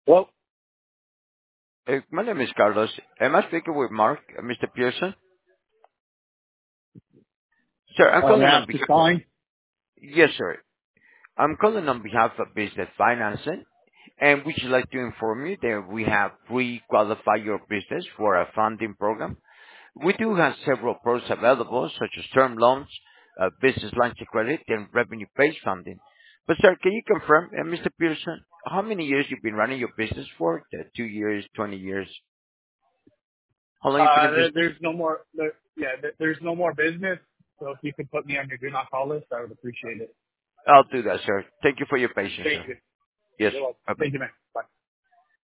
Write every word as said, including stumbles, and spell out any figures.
Well, Uh, My name is Carlos. Am I speaking with Mark, uh, Mister Pearson? Sir, I'm uh, calling on that's behalf of... fine. Yes, sir. I'm calling on behalf of Business Financing, and we should like to inform you that we have pre-qualify your business for a funding program. We do have several products available, such as term loans, uh, business lines of credit, and revenue-based funding. But, sir, can you confirm, uh, Mister Pearson, how many years you've been running your business for? Uh, Two years, twenty years? How long you been Uh, in there, business? there's no more, there, yeah, there, there's no more business. So if you could put me on your do not call list, I would appreciate it. I'll do that, sir. Thank you for your patience, Thank sir. you. Yes. You're welcome. Bye-bye. Thank you, man. Bye.